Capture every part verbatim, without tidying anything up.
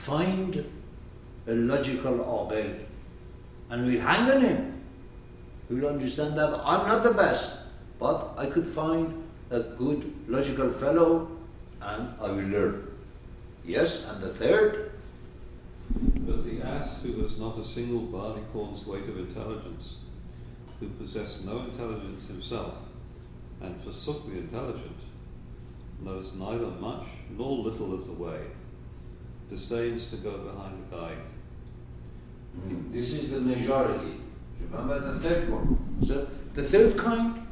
find a logical aqil, and we'll hang on him. We'll understand that I'm not the best, but I could find a good logical fellow, and I will learn. Yes, and the third. But the ass who has not a single barleycorn's weight of intelligence, who possessed no intelligence himself, and forsook the intelligent, knows neither much nor little of the way, disdains to go behind the guide. Mm. This is the majority. Remember the third one. So the third kind,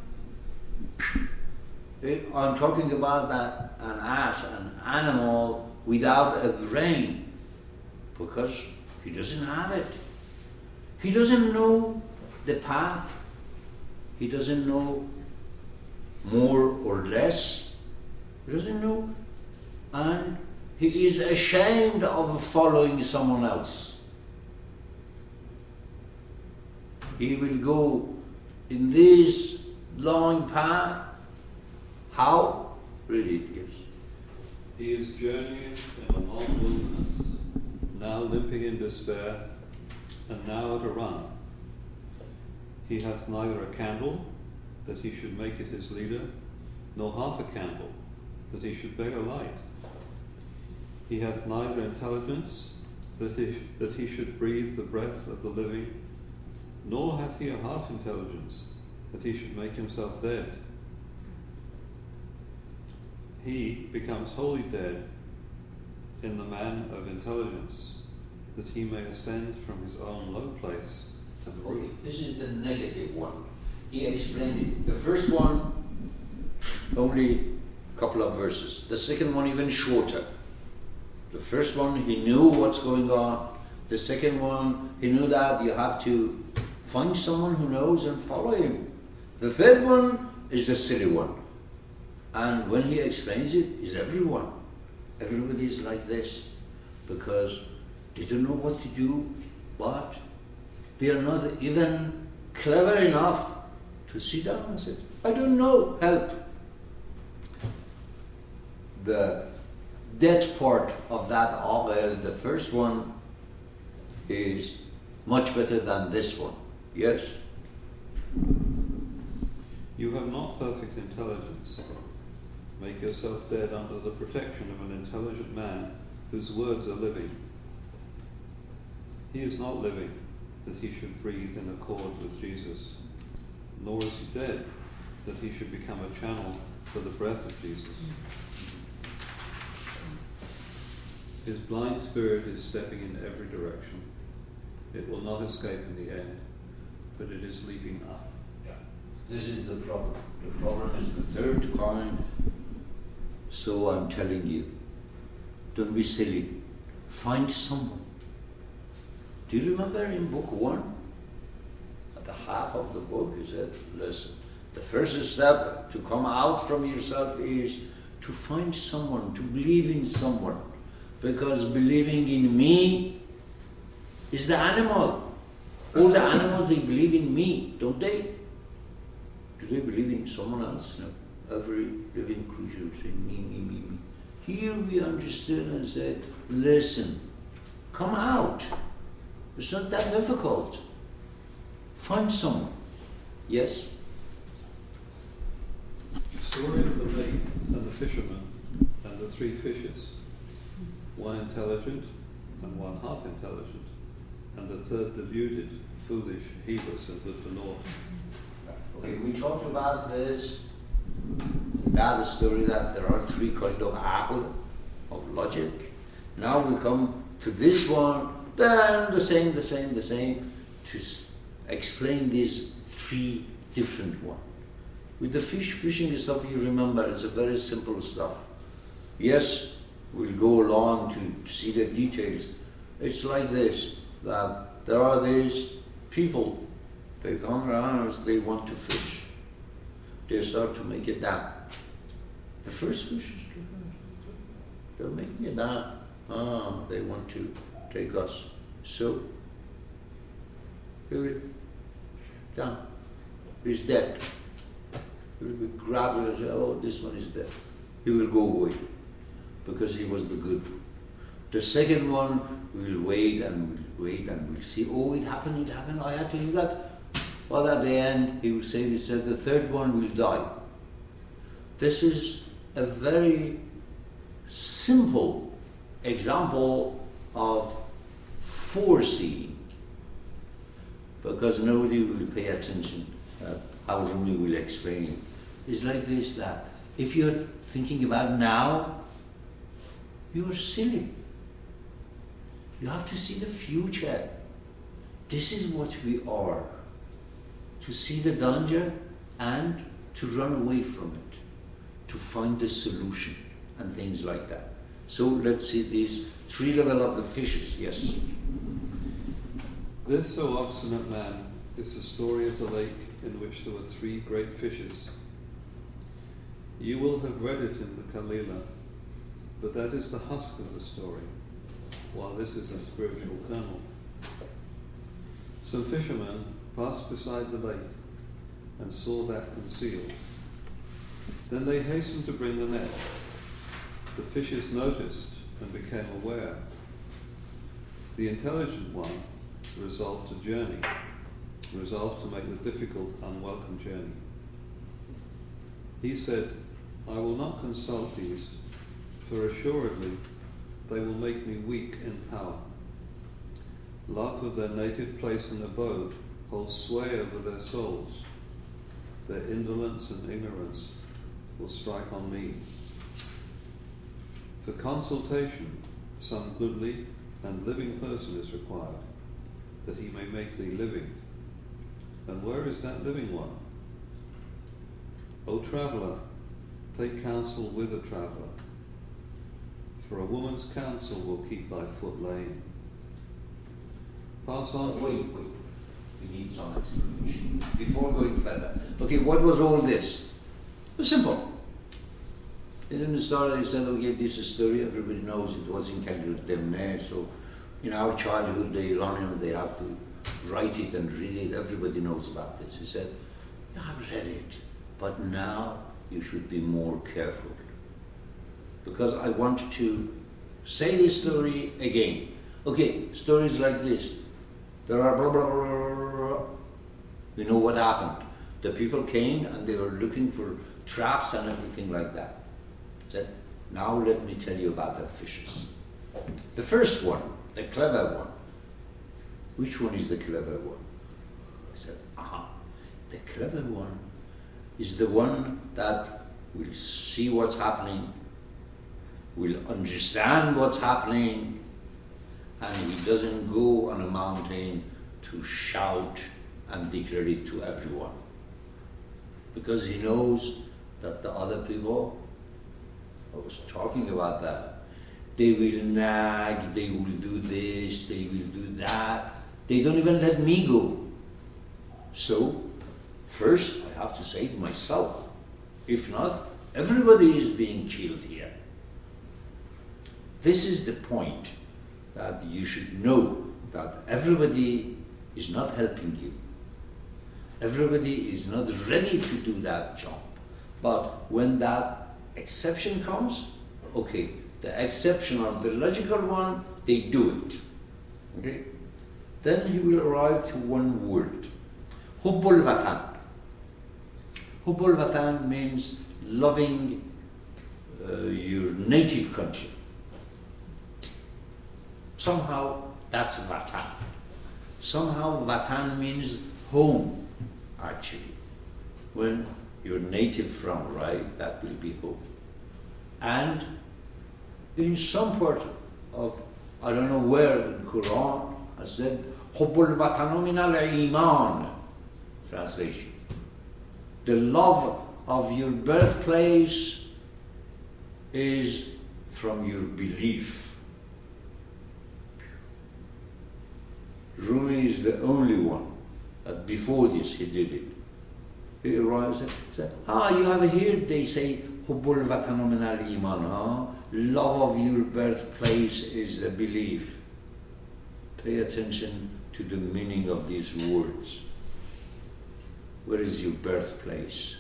I'm talking about that an ass, an animal without a brain, because he doesn't have it. He doesn't know the path. He doesn't know more or less. He doesn't know. And he is ashamed of following someone else. He will go in this long path. How? Read it, yes. He is journeying in a long wilderness, now limping in despair, and now at a run. He hath neither a candle, that he should make it his leader, nor half a candle, that he should beg a light. He hath neither intelligence, that he, sh- that he should breathe the breath of the living, nor hath he a half intelligence, that he should make himself dead. He becomes wholly dead in the man of intelligence, that he may ascend from his own low place to the roof. Okay, this is the negative one. He explained it. The first one, only a couple of verses. The second one, even shorter. The first one, he knew what's going on. The second one, he knew that you have to find someone who knows and follow him. The third one is the silly one. And when he explains it, is everyone. Everybody is like this, because they don't know what to do, but they are not even clever enough to sit down and say, I don't know, help. The dead part of that aqil, the first one, is much better than this one. Yes? You have not perfect intelligence. Make yourself dead under the protection of an intelligent man whose words are living. He is not living, that he should breathe in accord with Jesus, nor is he dead, that he should become a channel for the breath of Jesus. His blind spirit is stepping in every direction. It will not escape in the end, but it is leaping up. Yeah. This is the problem. The problem is the third kind. So I'm telling you, don't be silly. Find someone. Do you remember in book one? At the half of the book, he said, listen, the first step to come out from yourself is to find someone, to believe in someone. Because believing in me is the animal. All the animals, they believe in me, don't they? Do they believe in someone else? No. Every living creature saying me, me, me, me. Here we understood and said, listen, come out. It's not that difficult. Find someone. Yes? The story of the lake and the fisherman and the three fishes, one intelligent and one half intelligent, and the third deluded, foolish, heedless, and good for naught. Okay, we talked about this, that story, that there are three kind of apple, of logic. Now we come to this one, then the same, the same, the same, to s- explain these three different ones. With the fish fishing stuff, you remember, it's a very simple stuff. Yes, we'll go along to, to see the details. It's like this, that there are these people, they come around, they want to fish. They start to make it down. The first fish, they're making it down. Ah, they want to take us. So, he will down. He's dead. He will be grabbed and say, oh, this one is dead. He will go away because he was the good. The second one, we'll wait and we'll wait and we'll see. Oh, it happened, it happened, I had to do that. Well, at the end, he will say, he said, the third one will die. This is a very simple example of foreseeing, because nobody will pay attention. Uh, how Rumi will explain it. It's like this, that if you're thinking about now, you're silly. You have to see the future. This is what we are. To see the danger and to run away from it. To find the solution and things like that. So let's see these three levels of the fishes. Yes? This, O obstinate man, is the story of the lake in which there were three great fishes. You will have read it in the Kalila, but that is the husk of the story, while this is a spiritual kernel. Some fishermen passed beside the lake and saw that concealed. Then they hastened to bring the net. The fishes noticed and became aware. The intelligent one resolved to journey, resolved to make the difficult, unwelcome journey. He said, I will not consult these, for assuredly they will make me weak in power. Love of their native place and abode holds sway over their souls. Their indolence and ignorance will strike on me. For consultation, some goodly and living person is required, that he may make thee living. And where is that living one? O traveller, take counsel with a traveller, for a woman's counsel will keep thy foot lame. Pass on. Wait, wait. We need some explanation before going further. Okay, what was all this? It was simple. In the story, they said, okay, this is a story, everybody knows it was in Kalila. So in our childhood, the Iranians, they have to write it and read it. Everybody knows about this. He said, yeah, I've read it, but now you should be more careful. Because I want to say this story again. Okay, stories like this. There are blah, blah, blah, blah, blah. We know what happened. The people came and they were looking for traps and everything like that. Said, now let me tell you about the fishes. The first one, the clever one. Which one is the clever one? I said, aha. The clever one is the one that will see what's happening, will understand what's happening, and he doesn't go on a mountain to shout and declare it to everyone. Because he knows that the other people, I was talking about that, they will nag, they will do this, they will do that. They don't even let me go. So, first I have to say to myself, if not, everybody is being killed here. This is the point, that you should know that everybody is not helping you. Everybody is not ready to do that job. But when that exception comes, okay, the exception or the logical one, they do it. Okay? Then he will arrive to one word. Hubbul Vatan. Hubbul Vatan means loving uh, your native country. Somehow that's Vatan. Somehow Vatan means home, actually. When you're native from, right, that will be home. And in some part of, I don't know where in Quran, I said, Hubbul Vatanu min al-Iman. Translation. The love of your birthplace is from your belief. Rumi is the only one that before this he did it. He arrives and said, ah, you have heard they say, Hubbul Vatanu min al-Iman, huh? Love of your birthplace is the belief. Pay attention to the meaning of these words. Where is your birthplace?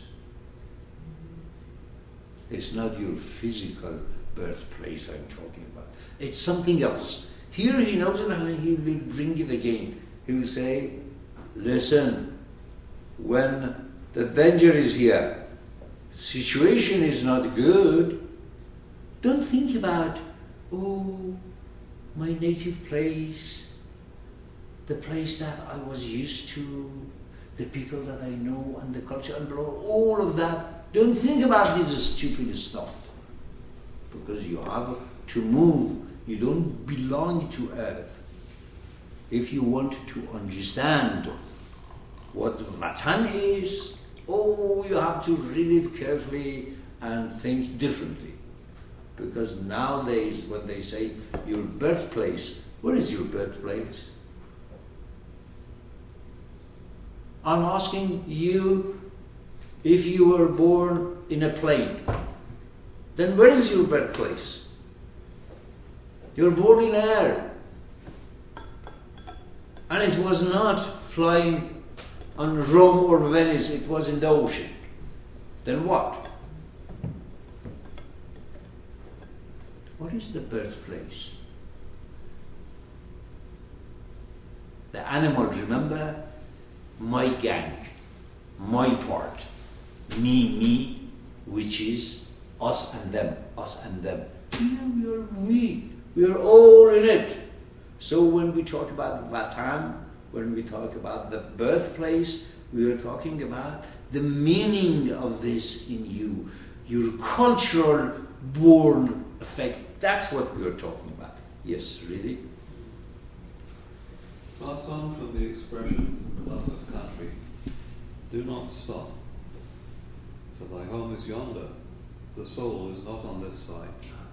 It's not your physical birthplace I'm talking about. It's something else. Here he knows it and he will bring it again. He will say, listen, when the danger is here, situation is not good, don't think about, oh, my native place, the place that I was used to, the people that I know and the culture and blah, all of that. Don't think about this stupid stuff, because you have to move. You don't belong to earth. If you want to understand what Vatan is, oh, you have to read it carefully and think differently. Because nowadays when they say your birthplace, what is your birthplace? I'm asking you, if you were born in a plane, then where is your birthplace? You're born in air. And it was not flying on Rome or Venice, it was in the ocean. Then what? What is the birthplace? The animal, remember? My gang, my part, me, me, which is us and them, us and them. Here we are we, we are all in it. So when we talk about Vatan, when we talk about the birthplace, we are talking about the meaning of this in you, your cultural born effect. That's what we are talking about. Yes, really? Pass on from the expression, love of country. Do not stop, for thy home is yonder. The soul is not on this side.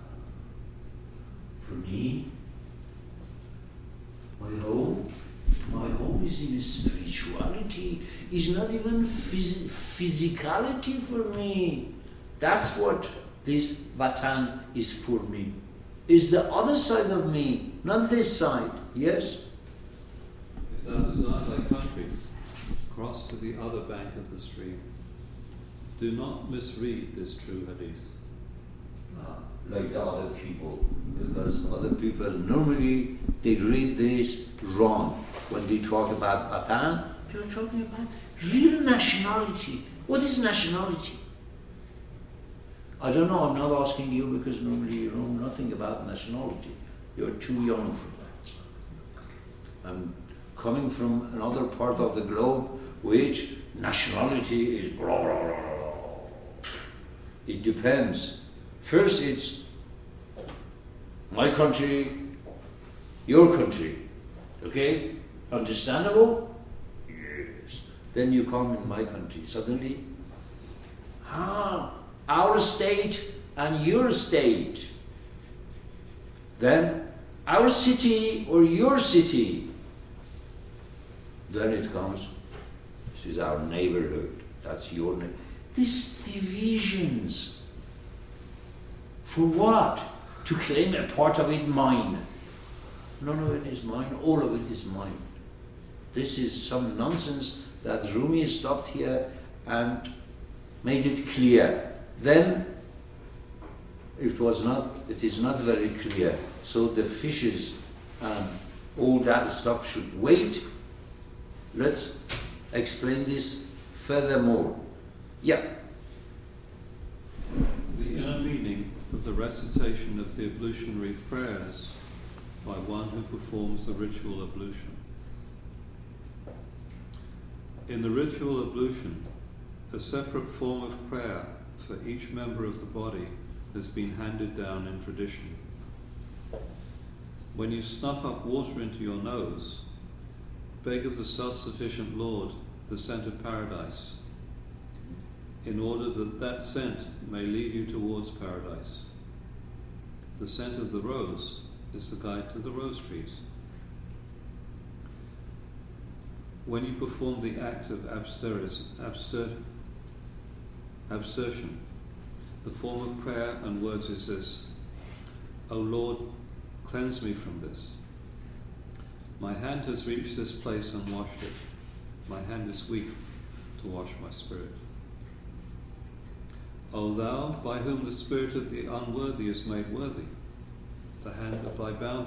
For me, my home, my home is in spirituality. Is not even phys- physicality for me. That's what this Vatan is for me. Is the other side of me, not this side. Yes? If thou desire thy country, cross to the other bank of the stream. Do not misread this true hadith. Ah, like the other people, because other people normally they read this wrong. When they talk about Vatan, they are talking about real nationality. What is nationality? I don't know, I'm not asking you because normally you know nothing about nationality. You're too young for that. I'm coming from another part of the globe which nationality is blah, blah, blah, blah. It depends. First it's my country, your country. Okay? Understandable? Yes. Then you come in my country. Suddenly, ah, our state and your state. Then our city or your city. Then it comes, this is our neighborhood, that's your neighborhood. These divisions. For what? To claim a part of it mine. None of it is mine, all of it is mine. This is some nonsense that Rumi stopped here and made it clear. Then it was not, it is not very clear. So the fishes and all that stuff should wait. Let's explain this furthermore. Yeah. The inner meaning of the recitation of the ablutionary prayers by one who performs the ritual ablution. In the ritual ablution, a separate form of prayer for each member of the body has been handed down in tradition. When you snuff up water into your nose, beg of the self-sufficient Lord the scent of paradise, in order that that scent may lead you towards paradise. The scent of the rose is the guide to the rose trees. When you perform the act of absteris, abster, abstersion, the form of prayer and words is this: O Lord, cleanse me from this. My hand has reached this place and washed it. My hand is weak to wash my spirit. O Thou, by whom the spirit of the unworthy is made worthy, the hand of thy bounty.